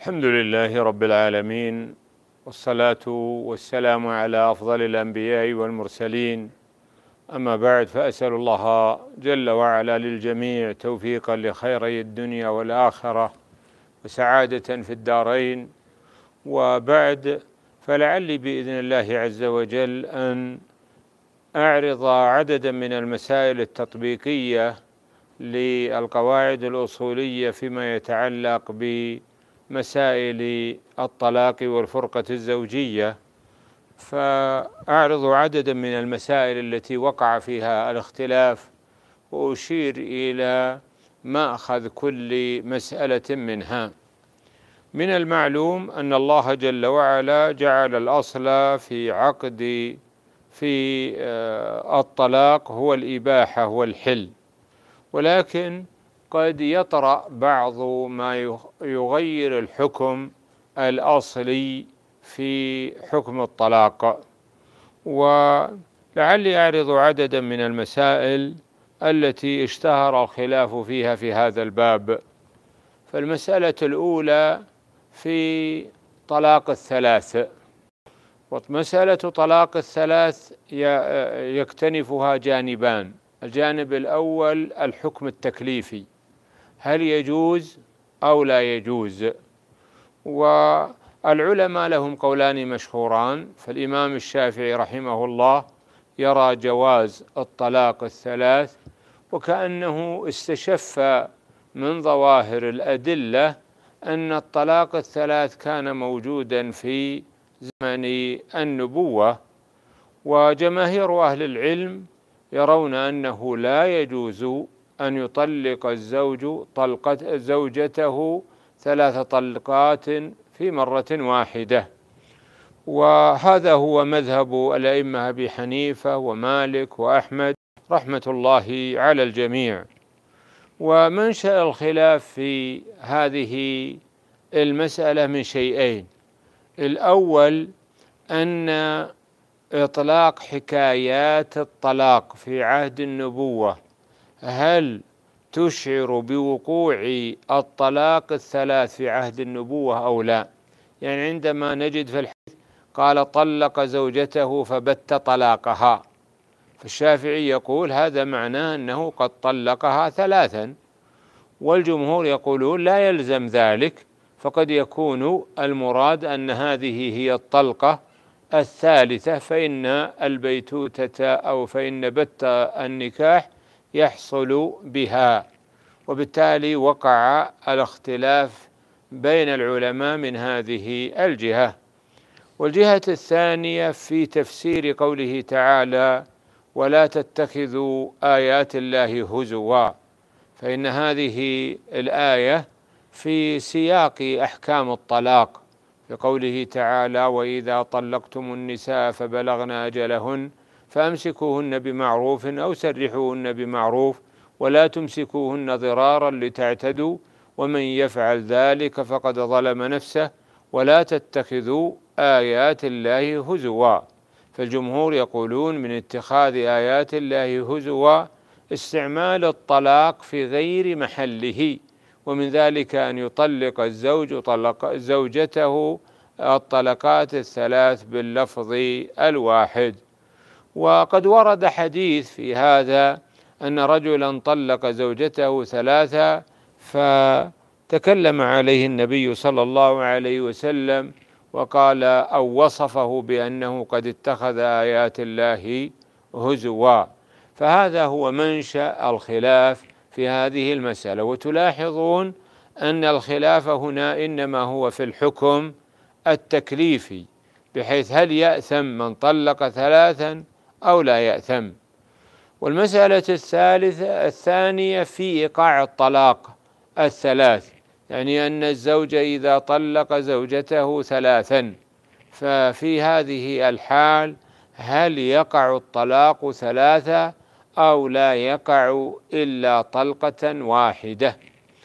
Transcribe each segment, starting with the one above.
الحمد لله رب العالمين، والصلاة والسلام على أفضل الأنبياء والمرسلين. أما بعد، فأسأل الله جل وعلا للجميع توفيقا لخيري الدنيا والآخرة وسعادة في الدارين. وبعد، فلعلي بإذن الله عز وجل أن أعرض عددا من المسائل التطبيقية للقواعد الأصولية فيما يتعلق بمسائل الطلاق والفرقة الزوجية، فأعرض عددا من المسائل التي وقع فيها الاختلاف، وأشير إلى مأخذ كل مسألة منها. من المعلوم أن الله جل وعلا جعل الأصل في الطلاق هو الإباحة والحل، ولكن قد يطرأ بعض ما يغير الحكم الأصلي في حكم الطلاق، ولعلي أعرض عددا من المسائل التي اشتهر الخلاف فيها في هذا الباب. فالمسألة الأولى في طلاق الثلاث. ومسألة طلاق الثلاث يكتنفها جانبان: الجانب الأول الحكم التكليفي، هل يجوز أو لا يجوز؟ والعلماء لهم قولان مشهوران. فالإمام الشافعي رحمه الله يرى جواز الطلاق الثلاث، وكأنه استشف من ظواهر الأدلة أن الطلاق الثلاث كان موجودا في زمن النبوة، وجماهير أهل العلم يرون أنه لا يجوز أن يطلق الزوج زوجته 3 طلقات في مرة واحدة، وهذا هو مذهب الأئمة أبي حنيفة ومالك وأحمد رحمة الله على الجميع. ومنشأ الخلاف في هذه المسألة من شيئين: الأول أن إطلاق حكايات الطلاق في عهد النبوة هل تشعر بوقوع الطلاق الثلاث في عهد النبوة أو لا؟ يعني عندما نجد في الحديث قال طلق زوجته فبت طلاقها، فالشافعي يقول هذا معناه أنه قد طلقها 3، والجمهور يقولون لا يلزم ذلك، فقد يكون المراد أن هذه هي الطلقة الثالثة، فإن البيتوتة أو فإن بت النكاح يحصل بها، وبالتالي وقع الاختلاف بين العلماء من هذه الجهة. والجهة الثانية في تفسير قوله تعالى: ولا تتخذوا آيات الله هزوا، فإن هذه الآية في سياق أحكام الطلاق، في قوله تعالى: وإذا طلقتم النساء فبلغن أجلهن فأمسكوهن بمعروف أو سرحوهن بمعروف ولا تمسكوهن ضرارا لتعتدوا ومن يفعل ذلك فقد ظلم نفسه ولا تتخذوا آيات الله هزوا. فالجمهور يقولون من اتخاذ آيات الله هزوا استعمال الطلاق في غير محله، ومن ذلك أن يطلق الزوج زوجته الطلقات الثلاث باللفظ الواحد. وقد ورد حديث في هذا أن رجلا طلق زوجته 3 فتكلم عليه النبي صلى الله عليه وسلم وقال أو وصفه بأنه قد اتخذ آيات الله هزوا. فهذا هو منشأ الخلاف في هذه المسألة. وتلاحظون أن الخلاف هنا إنما هو في الحكم التكليفي، بحيث هل يأثم من طلق 3 أو لا يأثم. والمسألة الثانية في إيقاع الطلاق الثلاث، يعني أن الزوج إذا طلق زوجته 3 ففي هذه الحال هل يقع الطلاق 3 أو لا يقع إلا طلقة واحدة؟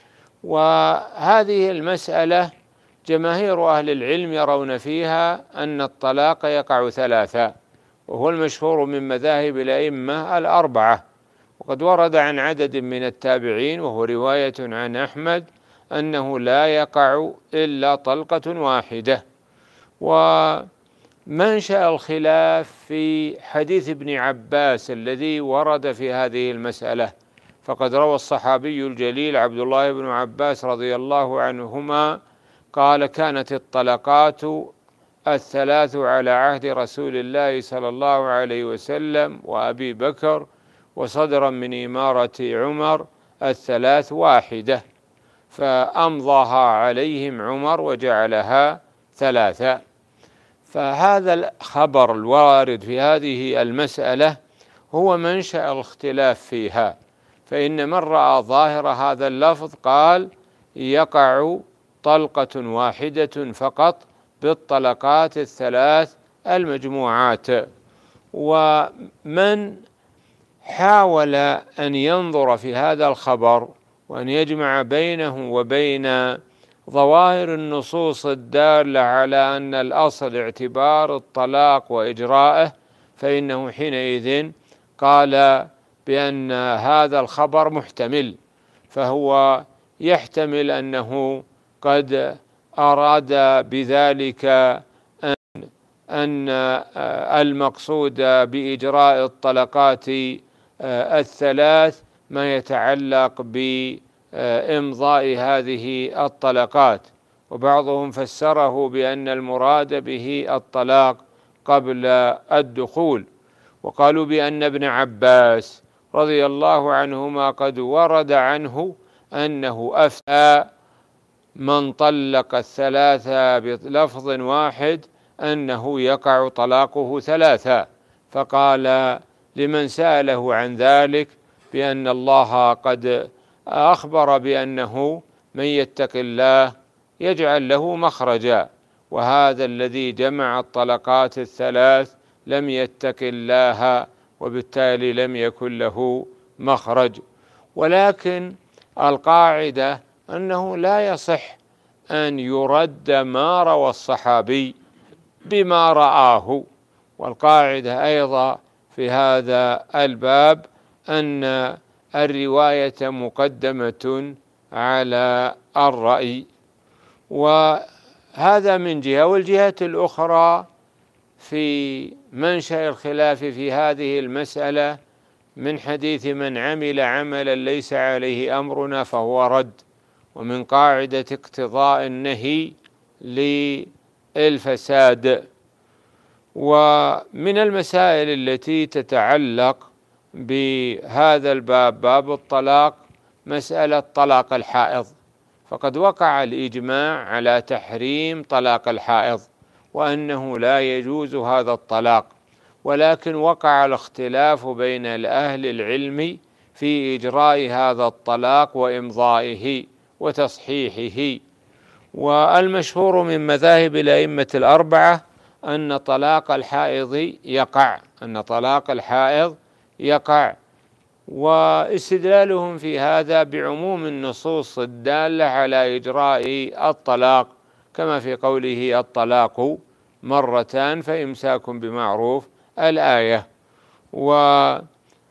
وهذه المسألة جماهير أهل العلم يرون فيها أن الطلاق يقع 3، وهو المشهور من مذاهب الأئمة 4. وقد ورد عن عدد من التابعين وهو رواية عن أحمد أنه لا يقع إلا طلقة واحدة. ومنشأ الخلاف في حديث ابن عباس الذي ورد في هذه المسألة، فقد روى الصحابي الجليل عبد الله بن عباس رضي الله عنهما قال: كانت الطلقات الثلاث على عهد رسول الله صلى الله عليه وسلم وأبي بكر، وصدرا من إمارة عمر الثلاث واحدة، فأمضاها عليهم عمر وجعلها ثلاثة. فهذا الخبر الوارد في هذه المسألة هو منشأ الاختلاف فيها، فإن من رأى ظاهر هذا اللفظ قال: يقع طلقة واحدة فقط بالطلقات الثلاث المجموعات. ومن حاول أن ينظر في هذا الخبر وأن يجمع بينه وبين ظواهر النصوص الدالة على أن الأصل اعتبار الطلاق وإجراءه، فإنه حينئذ قال بأن هذا الخبر محتمل، فهو يحتمل أنه قد أراد بذلك أن المقصود بإجراء الطلقات الثلاث ما يتعلق بإمضاء هذه الطلقات، وبعضهم فسره بأن المراد به الطلاق قبل الدخول، وقالوا بأن ابن عباس رضي الله عنهما قد ورد عنه أنه أفتى من طلق الثلاثة بلفظ واحد أنه يقع طلاقه ثلاثة، فقال لمن سأله عن ذلك بأن الله قد أخبر بأنه من يتق الله يجعل له مخرجا، وهذا الذي جمع الطلقات الثلاث لم يتق الله، وبالتالي لم يكن له مخرج. ولكن القاعدة أنه لا يصح أن يرد ما روى الصحابي بما رآه، والقاعدة أيضا في هذا الباب أن الرواية مقدمة على الرأي، وهذا من جهة. والجهة الأخرى في منشأ الخلاف في هذه المسألة من حديث من عمل عملا ليس عليه أمرنا فهو رد، ومن قاعدة اقتضاء النهي للفساد. ومن المسائل التي تتعلق بهذا الباب، باب الطلاق، مسألة طلاق الحائض، فقد وقع الإجماع على تحريم طلاق الحائض وأنه لا يجوز هذا الطلاق، ولكن وقع الاختلاف بين أهل العلم في إجراء هذا الطلاق وإمضائه وتصحيحه. والمشهور من مذاهب الأئمة الأربعة أن طلاق الحائض يقع، واستدلالهم في هذا بعموم النصوص الدالة على إجراء الطلاق، كما في قوله: الطلاق مرتان فإمساك بمعروف، الآية. وهناك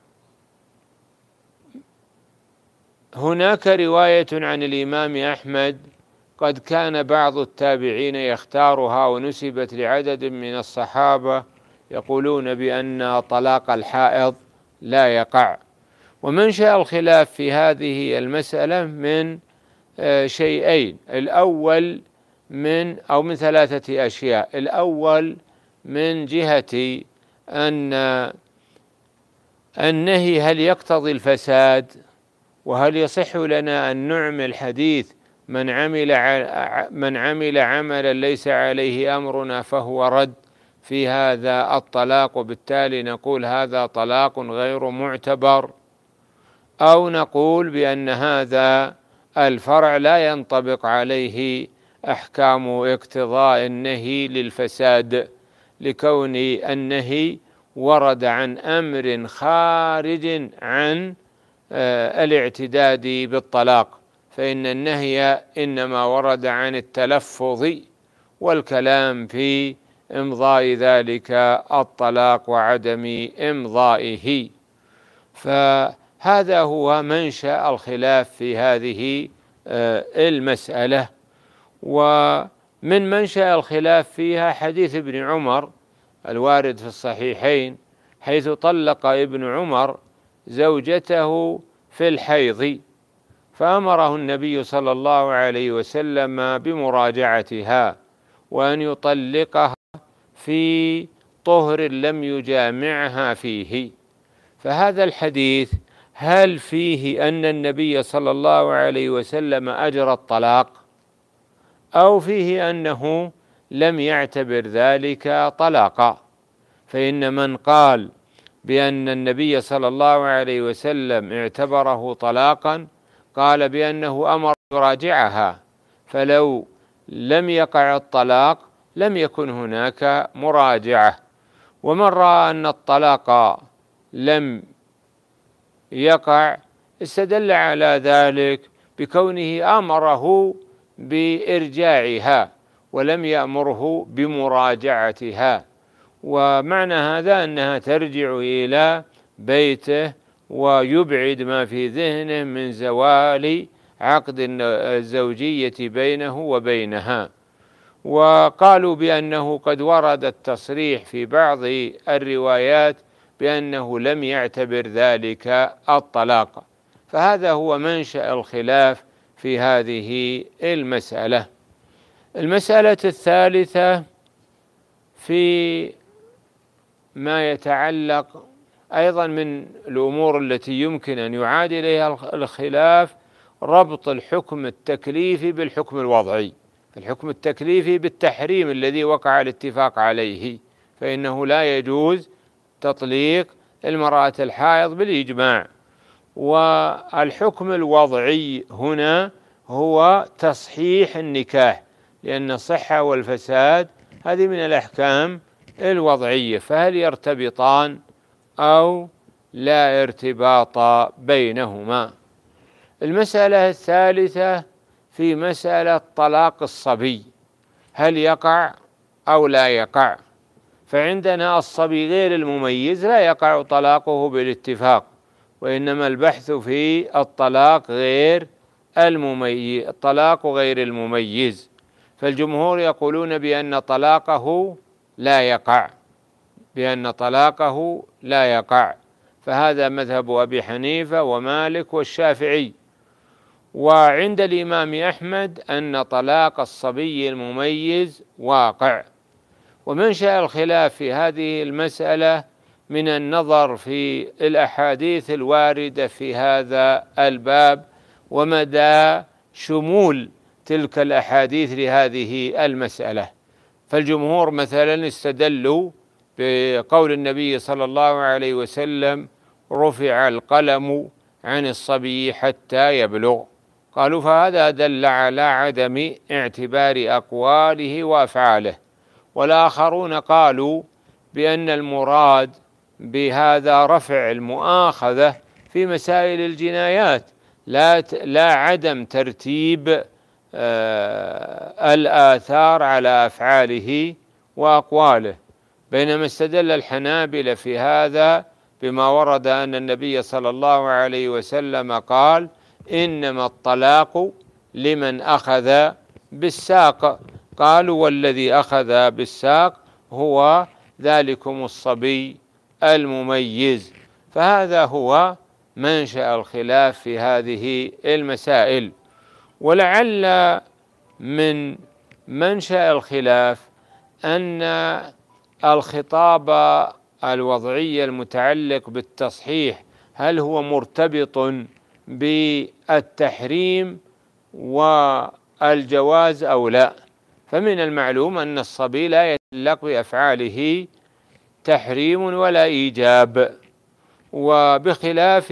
رواية عن الإمام أحمد قد كان بعض التابعين يختارها ونسبت لعدد من الصحابة يقولون بأن طلاق الحائض لا يقع. ومنشأ الخلاف في هذه المسألة من شيئين، الأول من ثلاثة أشياء. الأول من جهة أن النهي هل يقتضي الفساد، وهل يصح لنا أن نعمل حديث من عمل عملا ليس عليه أمرنا فهو رد في هذا الطلاق، وبالتالي نقول هذا طلاق غير معتبر، أو نقول بأن هذا الفرع لا ينطبق عليه أحكام اقتضاء النهي للفساد، لكون النهي ورد عن أمر خارج عن الاعتداد بالطلاق، فإن النهي إنما ورد عن التلفظ والكلام في إمضاء ذلك الطلاق وعدم إمضائه. فهذا هو منشأ الخلاف في هذه المسألة. ومن منشأ الخلاف فيها حديث ابن عمر الوارد في الصحيحين، حيث طلق ابن عمر زوجته في الحيض، فأمره النبي صلى الله عليه وسلم بمراجعتها وأن يطلقها في طهر لم يجامعها فيه. فهذا الحديث هل فيه أن النبي صلى الله عليه وسلم أجرى الطلاق، أو فيه أنه لم يعتبر ذلك طلاقا؟ فإن من قال بأن النبي صلى الله عليه وسلم اعتبره طلاقا قال بأنه أمر يراجعها، فلو لم يقع الطلاق لم يكن هناك مراجعة. ومن رأى أن الطلاق لم يقع استدل على ذلك بكونه أمره بإرجاعها ولم يأمره بمراجعتها، ومعنى هذا أنها ترجع إلى بيته ويبعد ما في ذهنه من زوال عقد الزوجية بينه وبينها. وقالوا بأنه قد ورد التصريح في بعض الروايات بأنه لم يعتبر ذلك الطلاق. فهذا هو منشأ الخلاف في هذه المسألة. المسألة الثالثة في ما يتعلق أيضا من الأمور التي يمكن أن يعاد إليها الخلاف ربط الحكم التكليفي بالحكم الوضعي. الحكم التكليفي بالتحريم الذي وقع الاتفاق عليه، فإنه لا يجوز تطليق المرأة الحائض بالإجماع. والحكم الوضعي هنا هو تصحيح النكاح، لأن الصحة والفساد هذه من الأحكام الوضعية، فهل يرتبطان أو لا ارتباط بينهما؟ المسألة الثالثة في مسألة طلاق الصبي، هل يقع أو لا يقع؟ فعندنا الصبي غير المميز لا يقع طلاقه بالاتفاق، وإنما البحث في الطلاق غير المميز، الطلاق غير المميز. فالجمهور يقولون بأن طلاقه لا يقع، بأن طلاقه لا يقع، فهذا مذهب أبي حنيفة ومالك والشافعي. وعند الإمام أحمد أن طلاق الصبي المميز واقع. ومنشأ الخلاف في هذه المسألة من النظر في الأحاديث الواردة في هذا الباب ومدى شمول تلك الأحاديث لهذه المسألة. فالجمهور مثلا استدلوا بقول النبي صلى الله عليه وسلم: رفع القلم عن الصبي حتى يبلغ. قالوا فهذا دل على عدم اعتبار أقواله وأفعاله. والآخرون قالوا بأن المراد بهذا رفع المؤاخذة في مسائل الجنايات، لا عدم ترتيب الآثار على أفعاله وأقواله. بينما استدل الحنابلة في هذا بما ورد أن النبي صلى الله عليه وسلم قال: إنما الطلاق لمن أخذ بالساق. قالوا: والذي أخذ بالساق هو ذلكم الصبي المميز. فهذا هو منشأ الخلاف في هذه المسائل. ولعل من منشأ الخلاف أن الخطاب الوضعي المتعلق بالتصحيح هل هو مرتبط بالتحريم والجواز أو لا؟ فمن المعلوم أن الصبي لا يتعلق بأفعاله تحريم ولا إيجاب، وبخلاف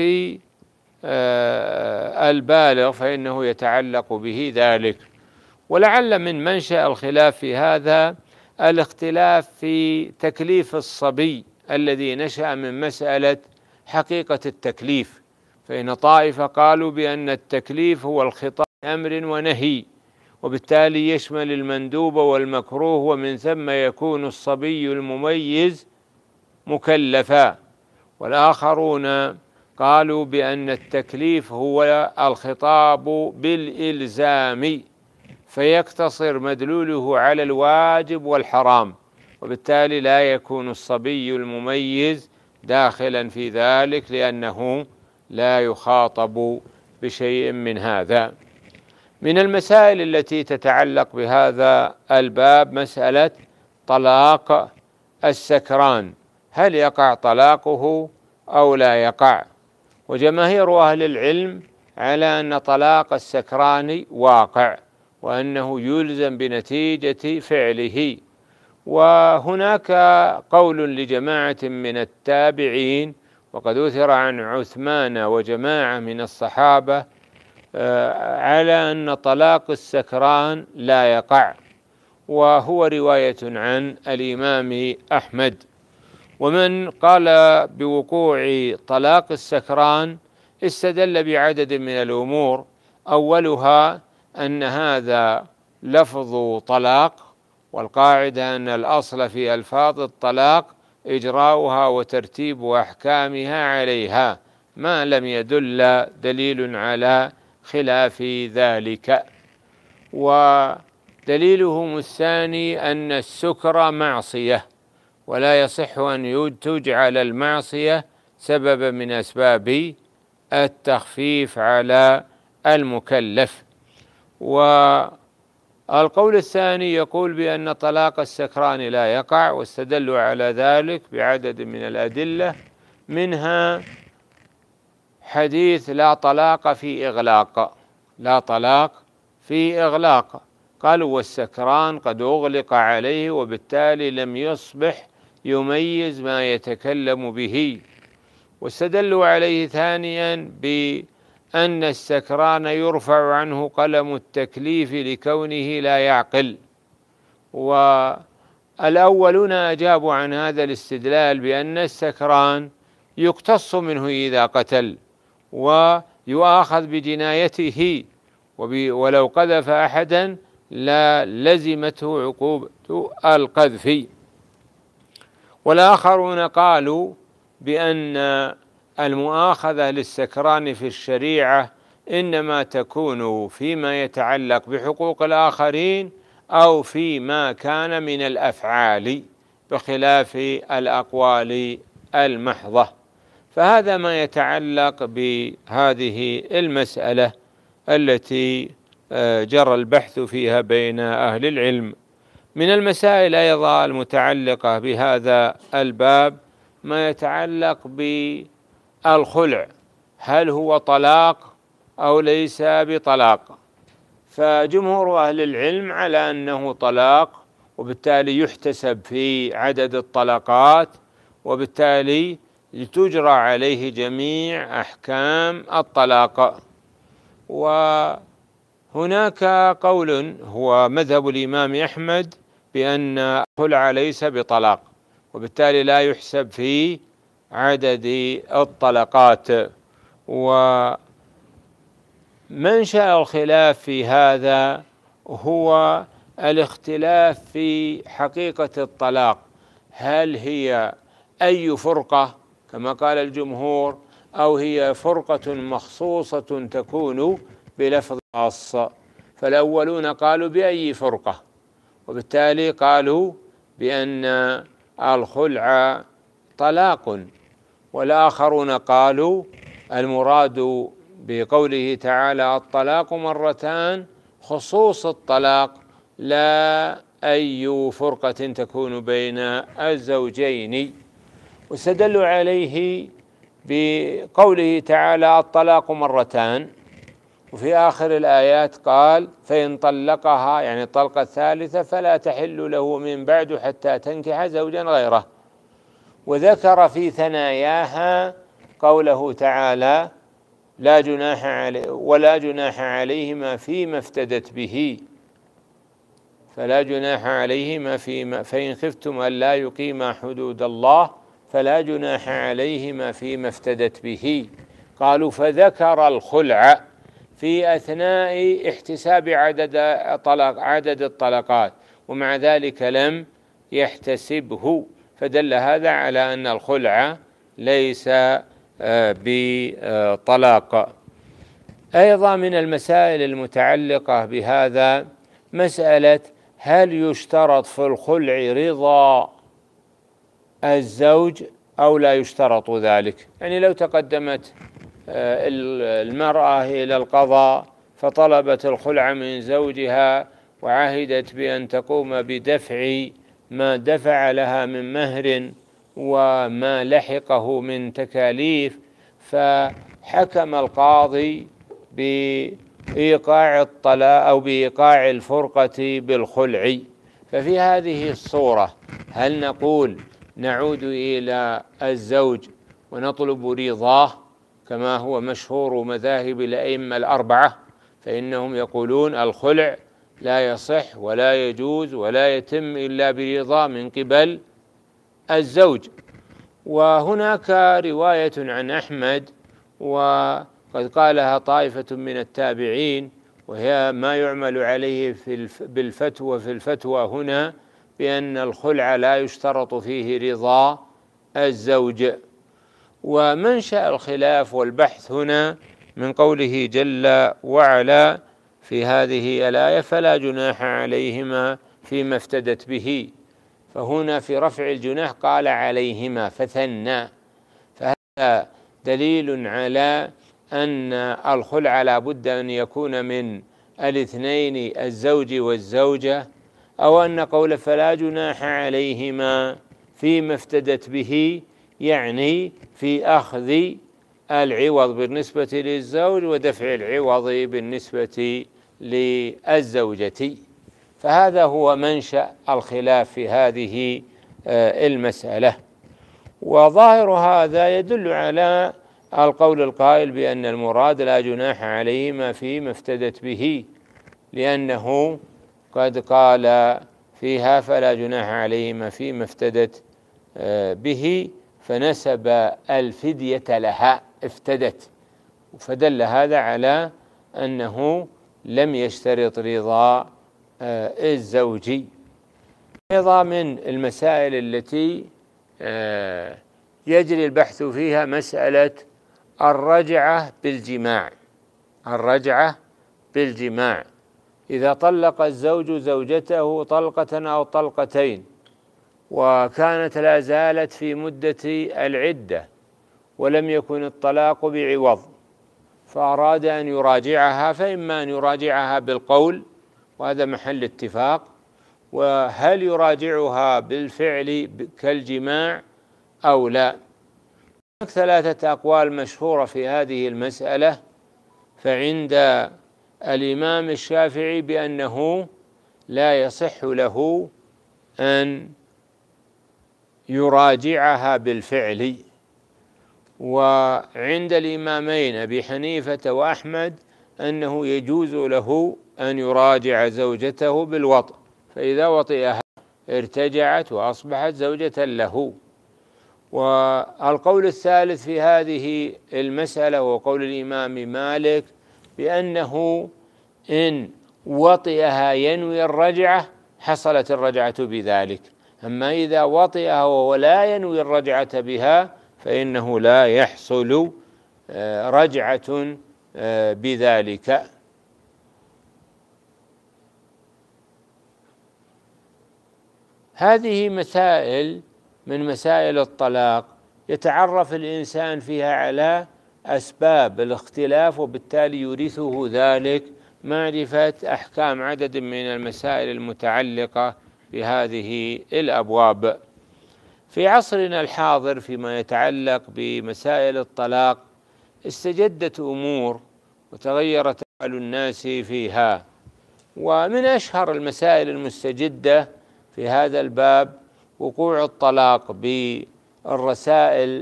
البالغ فإنه يتعلق به ذلك. ولعل من منشأ الخلاف في هذا الاختلاف في تكليف الصبي الذي نشأ من مسألة حقيقة التكليف. فإن طائفة قالوا بأن التكليف هو الخطاب أمر ونهي، وبالتالي يشمل المندوب والمكروه، ومن ثم يكون الصبي المميز مكلفا. والآخرون قالوا بأن التكليف هو الخطاب بالإلزام، فيقتصر مدلوله على الواجب والحرام، وبالتالي لا يكون الصبي المميز داخلا في ذلك لأنه لا يخاطب بشيء من هذا. من المسائل التي تتعلق بهذا الباب مسألة طلاق السكران، هل يقع طلاقه أو لا يقع؟ وجماهير أهل العلم على أن طلاق السكران واقع، وأنه يلزم بنتيجة فعله. وهناك قول لجماعة من التابعين، وقد أثر عن عثمان وجماعة من الصحابة على أن طلاق السكران لا يقع، وهو رواية عن الإمام أحمد. ومن قال بوقوع طلاق السكران استدل بعدد من الأمور، أولها أن هذا لفظ طلاق، والقاعدة أن الأصل في ألفاظ الطلاق إجراؤها وترتيب أحكامها عليها ما لم يدل دليل على خلاف ذلك. ودليلهم الثاني أن السكر معصية، ولا يصح أن تجعل المعصية سببا من أسباب التخفيف على المكلف. والقول الثاني يقول بأن طلاق السكران لا يقع، واستدلوا على ذلك بعدد من الأدلة، منها حديث لا طلاق في إغلاق، لا طلاق في إغلاق، قالوا والسكران قد أغلق عليه وبالتالي لم يصبح يميز ما يتكلم به. واستدلوا عليه ثانيا بأن السكران يرفع عنه قلم التكليف لكونه لا يعقل. والأولون أجابوا عن هذا الاستدلال بأن السكران يقتص منه إذا قتل ويؤاخذ بجنايته، ولو قذف أحدا لا لزمته عقوبة القذف. والآخرون قالوا بأن المؤاخذة للسكران في الشريعة إنما تكون فيما يتعلق بحقوق الآخرين أو فيما كان من الأفعال بخلاف الأقوال المحضة. فهذا ما يتعلق بهذه المسألة التي جرى البحث فيها بين أهل العلم. من المسائل أيضا المتعلقة بهذا الباب ما يتعلق بالخلع، هل هو طلاق أو ليس بطلاق؟ فجمهور أهل العلم على أنه طلاق، وبالتالي يحتسب في عدد الطلقات، وبالتالي تجرى عليه جميع أحكام الطلاق. وهناك قول هو مذهب الإمام أحمد بأن الخلع ليس بطلاق، وبالتالي لا يحسب في عدد الطلقات. ومنشأ الخلاف في هذا هو الاختلاف في حقيقة الطلاق، هل هي أي فرقة كما قال الجمهور، أو هي فرقة مخصوصة تكون بلفظ خاص؟ فالأولون قالوا بأي فرقة، وبالتالي قالوا بأن الخلع طلاق. والآخرون قالوا المراد بقوله تعالى الطلاق مرتان خصوص الطلاق، لا أي فرقة تكون بين الزوجين. واستدلوا عليه بقوله تعالى الطلاق مرتان، وفي آخر الآيات قال فإن طلقها يعني الطلقة الثالثة فلا تحل له من بعد حتى تنكح زوجا غيره. وذكر في ثناياها قوله تعالى ولا جناح عليهما فيما افتدت به، فلا جناح عليهما فإن خفتم ألا يقيما حدود الله فلا جناح عليهما فيما افتدت به. قالوا فذكر الخلع في أثناء احتساب عدد الطلقات، ومع ذلك لم يحتسبه، فدل هذا على أن الخلع ليس بطلاق. أيضا من المسائل المتعلقة بهذا مسألة هل يشترط في الخلع رضا الزوج أو لا يشترط ذلك؟ يعني لو تقدمت المرأة إلى القضاء فطلبت الخلع من زوجها وعهدت بأن تقوم بدفع ما دفع لها من مهر وما لحقه من تكاليف، فحكم القاضي بإيقاع الطلاق أو بإيقاع الفرقة بالخلع، ففي هذه الصورة هل نقول نعود إلى الزوج ونطلب رضاه كما هو مشهور مذاهب الأئمة الأربعة؟ فإنهم يقولون الخلع لا يصح ولا يجوز ولا يتم إلا برضا من قبل الزوج. وهناك رواية عن أحمد وقد قالها طائفة من التابعين، وهي ما يعمل عليه بالفتوى في الفتوى هنا، بأن الخلع لا يشترط فيه رضا الزوج. ومنشأ الخلاف والبحث هنا من قوله جل وعلا في هذه الآية فلا جناح عليهما فيما افتدت به، فهنا في رفع الجناح قال عليهما فثنى، فهذا دليل على أن الخلع لا بد أن يكون من الاثنين الزوج والزوجة، أو أن قول فلا جناح عليهما فيما افتدت به يعني في أخذ العوض بالنسبة للزوج ودفع العوض بالنسبة للزوجة. فهذا هو منشأ الخلاف في هذه المسألة. وظاهر هذا يدل على القول القائل بأن المراد لا جناح عليهما فيما افتدت به، لأنه قد قال فيها فلا جناح عليهما فيما افتدت به، فنسب الفدية لها افتدت، فدل هذا على أنه لم يشترط رضا الزوج. أيضا من المسائل التي يجري البحث فيها مسألة الرجعة بالجماع. الرجعة بالجماع إذا طلق الزوج زوجته طلقة أو طلقتين وكانت لا زالت في مدة العدة ولم يكن الطلاق بعوض، فأراد أن يراجعها، فإما أن يراجعها بالقول وهذا محل اتفاق، وهل يراجعها بالفعل كالجماع أو لا؟ هناك ثلاثة أقوال مشهورة في هذه المسألة. فعند الإمام الشافعي بأنه لا يصح له أن يراجعها بالفعل، وعند الإمامين أبي حنيفة وأحمد أنه يجوز له أن يراجع زوجته بالوطء، فإذا وطئها ارتجعت وأصبحت زوجة له. والقول الثالث في هذه المسألة هو قول الإمام مالك بأنه إن وطئها ينوي الرجعة حصلت الرجعة بذلك، أما إذا وطئها وهو لا ينوي الرجعة بها فإنه لا يحصل رجعة بذلك. هذه مسائل من مسائل الطلاق يتعرف الإنسان فيها على أسباب الاختلاف، وبالتالي يورثه ذلك معرفة أحكام عدد من المسائل المتعلقة بهذه الأبواب. في عصرنا الحاضر فيما يتعلق بمسائل الطلاق استجدت أمور وتغيرت أحوال الناس فيها، ومن أشهر المسائل المستجدة في هذا الباب وقوع الطلاق بالرسائل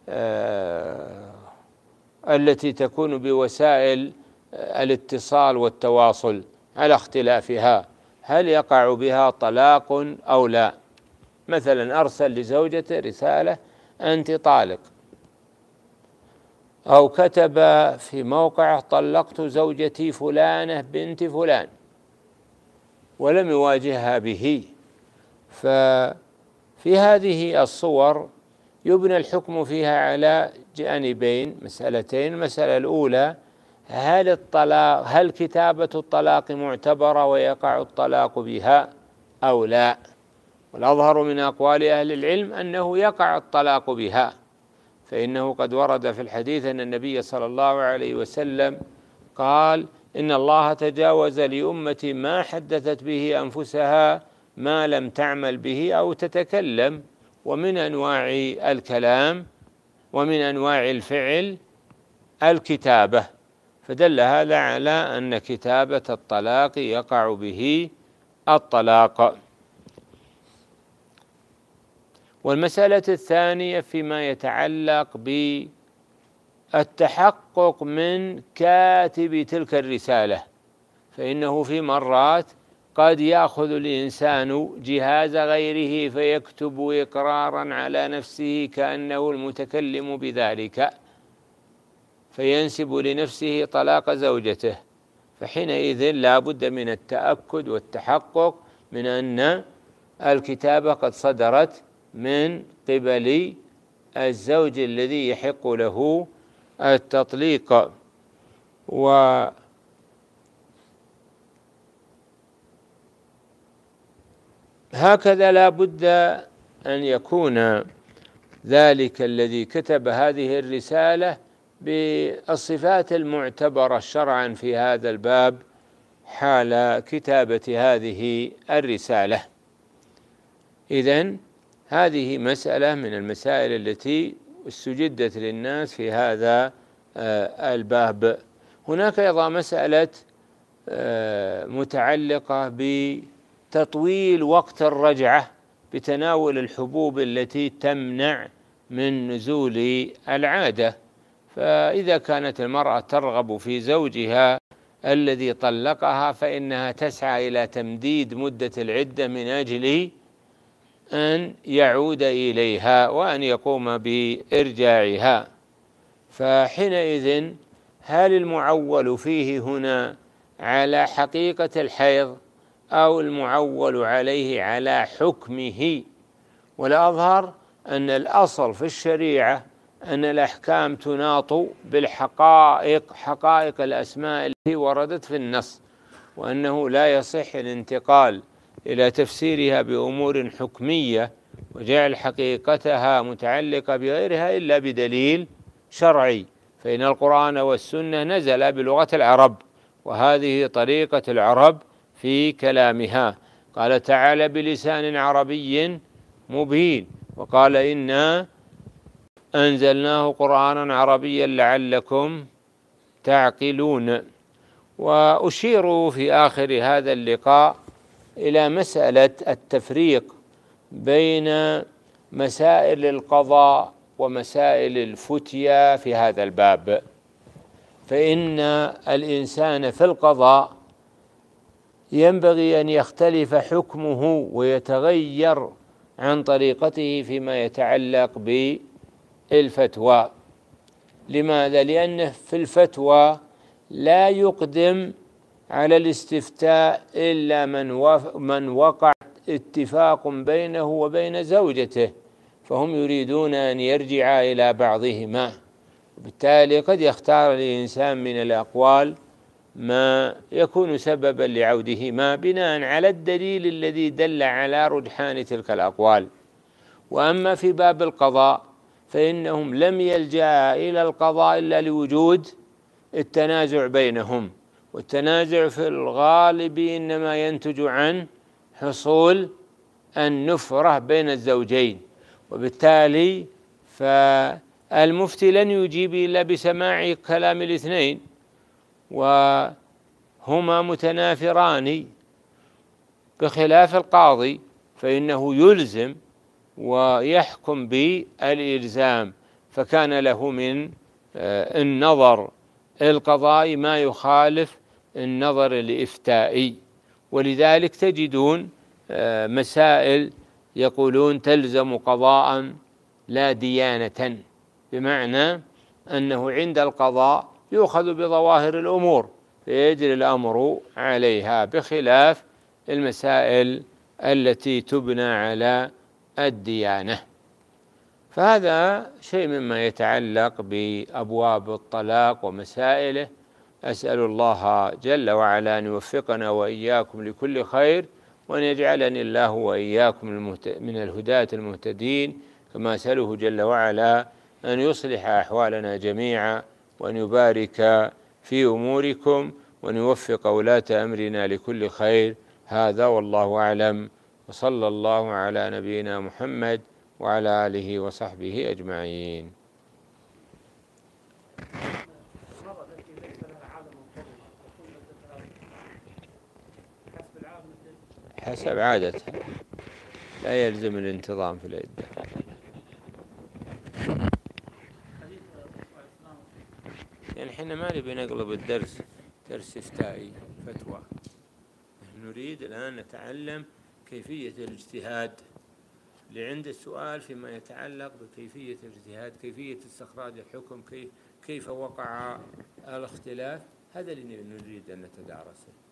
التي تكون بوسائل الاتصال والتواصل على اختلافها، هل يقع بها طلاق أو لا؟ مثلا أرسل لزوجته رسالة أنت طالق، أو كتب في موقع طلقت زوجتي فلانة بنت فلان ولم يواجهها به. ففي هذه الصور يبنى الحكم فيها على جانبين، مسألتين. المسألة الأولى: هل كتابة الطلاق معتبرة ويقع الطلاق بها أو لا؟ والأظهر من أقوال أهل العلم أنه يقع الطلاق بها، فإنه قد ورد في الحديث أن النبي صلى الله عليه وسلم قال: إن الله تجاوز لأمتي ما حدثت به أنفسها ما لم تعمل به أو تتكلم. ومن أنواع الكلام ومن أنواع الفعل الكتابة، فدل هذا على أن كتابة الطلاق يقع به الطلاق. والمسألة الثانية فيما يتعلق بالتحقق من كاتب تلك الرسالة، فإنه في مرات قد يأخذ الإنسان جهاز غيره فيكتب إقرارا على نفسه كأنه المتكلم بذلك، فينسب لنفسه طلاق زوجته، فحينئذ لا بد من التأكد والتحقق من أن الكتابة قد صدرت من قبل الزوج الذي يحق له التطليق. وهكذا لا بد أن يكون ذلك الذي كتب هذه الرسالة بالصفات المعتبرة شرعا في هذا الباب حال كتابة هذه الرسالة. إذن هذه مسألة من المسائل التي استجدت للناس في هذا الباب. هناك أيضا مسألة متعلقة بتطويل وقت الرجعة بتناول الحبوب التي تمنع من نزول العادة. فإذا كانت المرأة ترغب في زوجها الذي طلقها فإنها تسعى إلى تمديد مدة العدة من أجل أن يعود إليها وأن يقوم بإرجاعها. فحينئذ هل المعول فيه هنا على حقيقة الحيض أو المعول عليه على حكمه؟ والأظهر أن الأصل في الشريعة أن الأحكام تناط بالحقائق، حقائق الأسماء التي وردت في النص، وأنه لا يصح الانتقال إلى تفسيرها بأمور حكمية وجعل حقيقتها متعلقة بغيرها إلا بدليل شرعي، فإن القرآن والسنة نزل بلغة العرب، وهذه طريقة العرب في كلامها. قال تعالى: بلسان عربي مبين، وقال: إنا أنزلناه قرآنا عربيا لعلكم تعقلون. وأشير في آخر هذا اللقاء إلى مسألة التفريق بين مسائل القضاء ومسائل الفتيا في هذا الباب. فإن الإنسان في القضاء ينبغي أن يختلف حكمه ويتغير عن طريقته فيما يتعلق بالفتوى. لماذا؟ لأنه في الفتوى لا يقدم على الاستفتاء إلا من وقع اتفاق بينه وبين زوجته، فهم يريدون أن يرجع إلى بعضهما، وبالتالي قد يختار الإنسان من الأقوال ما يكون سببا لعودهما بناء على الدليل الذي دل على رجحان تلك الأقوال. وأما في باب القضاء فإنهم لم يلجأ إلى القضاء إلا لوجود التنازع بينهم، والتنازع في الغالب إنما ينتج عن حصول النفرة بين الزوجين، وبالتالي فالمفتي لن يجيب إلا بسماع كلام الاثنين، وهما متنافران، بخلاف القاضي فإنه يلزم ويحكم بالإلزام، فكان له من النظر القضائي ما يخالف النظر الإفتائي. ولذلك تجدون مسائل يقولون تلزم قضاء لا ديانة، بمعنى أنه عند القضاء يؤخذ بظواهر الأمور فيجري الأمر عليها، بخلاف المسائل التي تبنى على الديانة. فهذا شيء مما يتعلق بأبواب الطلاق ومسائله. أسأل الله جل وعلا أن يوفقنا وإياكم لكل خير، وأن يجعلني الله وإياكم من الهداة المهتدين، كما أسأله جل وعلا أن يصلح أحوالنا جميعا، وأن يبارك في أموركم، وأن يوفق ولاة أمرنا لكل خير. هذا والله أعلم، وصلى الله على نبينا محمد وعلى آله وصحبه أجمعين. حسب عادتها، لا يلزم الانتظام في العدة. يعني احنا ما نبي نقلب الدرس درس إفتائي فتوى، نريد الآن نتعلم كيفية الاجتهاد. اللي عنده سؤال فيما يتعلق بكيفية الاجتهاد، كيفية استخراج الحكم، كيف وقع الاختلاف، هذا اللي نريد أن نتدارسه.